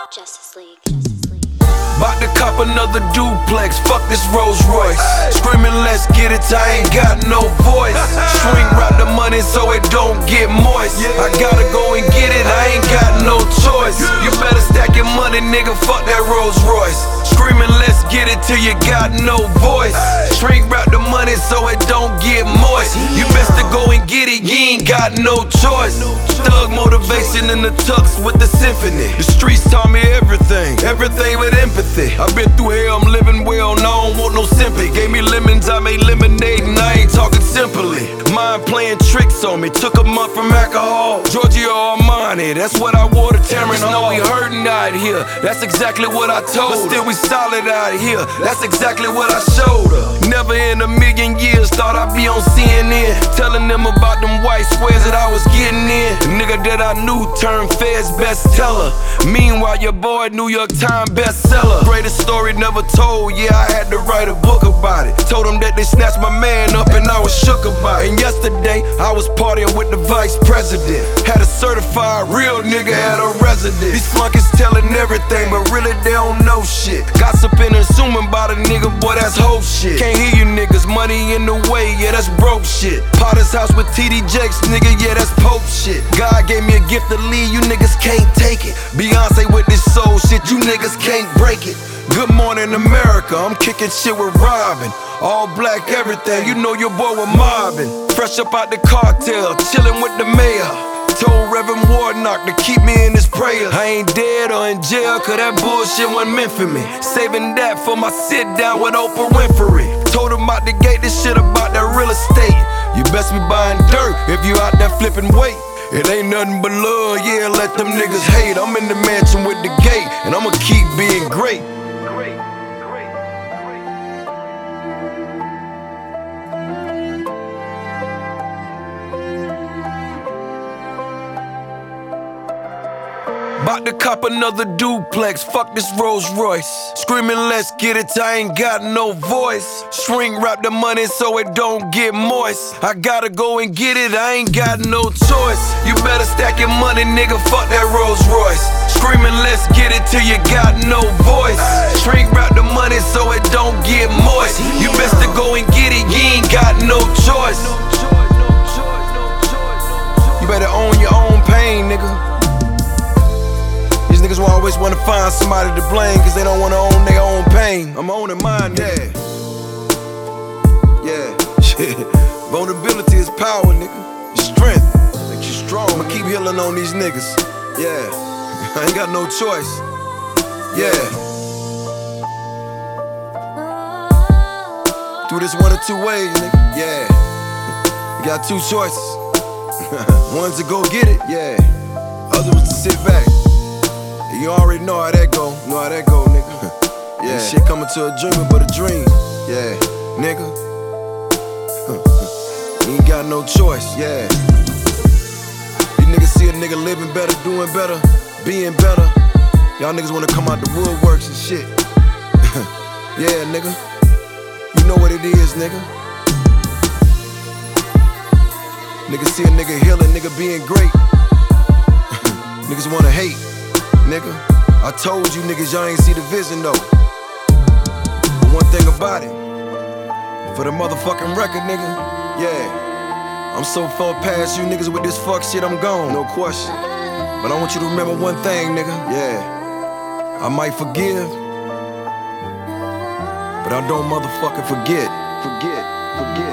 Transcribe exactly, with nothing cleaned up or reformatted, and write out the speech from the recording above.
Justice League. Justice League. Bout to cop another duplex, fuck this Rolls Royce. Screaming, let's get it, I ain't got no voice. Shrink wrap the money so it don't get moist. I gotta go and get it, I ain't got no choice. You better stack your money, nigga, fuck that Rolls Royce. Screaming, let's get it till you got no voice. Shrink wrap the money so it don't get moist. You best to go and get it, you ain't got no choice. Thug motivation in the tux with the symphony. The streets taught me everything, everything with empathy. I've been through hell, I'm living well, and I don't want no sympathy. Gave me lemons, I made lemonade, and I ain't talking simply. Mind playing tricks on me, took a month from alcohol. Giorgio Armani, that's what I wore to Terrence Hall. We hurting out here, that's exactly what I told her. But still we solid out here, that's exactly what I showed her. Never in a million years thought I'd be on C N N, telling them about them white squares that I was getting in. The nigga that I knew turned Fed's bestseller. Meanwhile your boy New York Times bestseller. Greatest story never told, yeah I had to write a book about it. Told them that they snatched my man up and I was shook about it. And yesterday I was partying with the vice president. Had a certified real nigga at a resident. These flunkies telling everything but really they don't know shit. Gossiping and assuming about a nigga, boy that's whole shit. Can't hear you niggas, money in the way, yeah that's broke shit. Potter's house with T D Jakes, nigga, yeah that's Pope shit. God gave me a gift to lead, you niggas can't take it. Beyonce with this soul shit, you niggas can't break it. Good morning America, I'm kicking shit with Robin. All black everything, you know your boy was mobbing. Fresh up out the cartel, chillin' with the mayor. Told Reverend Warnock to keep me in his prayers. I ain't dead or in jail, cause that bullshit wasn't meant for me. Saving that for my sit down with Oprah Winfrey. Told him out the gate this shit about that real estate. You best be buying dirt if you out there flipping weight. It ain't nothing but love, yeah, let them niggas hate. I'm in the mansion with the gate, and I'ma keep being great. Bout to cop another duplex, fuck this Rolls Royce. Screaming, let's get it, I ain't got no voice. Shrink wrap the money so it don't get moist. I gotta go and get it, I ain't got no choice. You better stack your money, nigga, fuck that Rolls Royce. Screaming, let's get it till you got no voice. Shrink wrap the money so it don't get moist. You best to go and get it, you ain't got no choice. You better own your own pain, nigga. These niggas will always wanna find somebody to blame cause they don't wanna own their own pain. I'm owning mine, yeah. Yeah, shit. Vulnerability is power, nigga. It's strength. Makes you strong. I'ma keep healing on these niggas. Yeah. I ain't got no choice. Yeah. Do this one or two ways, nigga. Yeah. You got two choices. One's to go get it, yeah. Other one's to sit back. You already know how that go, know how that go, nigga. Yeah, this shit coming to a dreamer but a dream. Yeah, nigga. You ain't got no choice, yeah. These niggas see a nigga living better, doing better, being better. Y'all niggas wanna come out the woodworks and shit. Yeah, nigga. You know what it is, nigga. Niggas see a nigga healing, nigga being great. Niggas wanna hate. Nigga, I told you niggas y'all ain't see the vision though. But one thing about it, for the motherfucking record, nigga, yeah, I'm so far past you niggas with this fuck shit, I'm gone, no question. But I want you to remember one thing, nigga, yeah, I might forgive, but I don't motherfucking forget, forget, forget.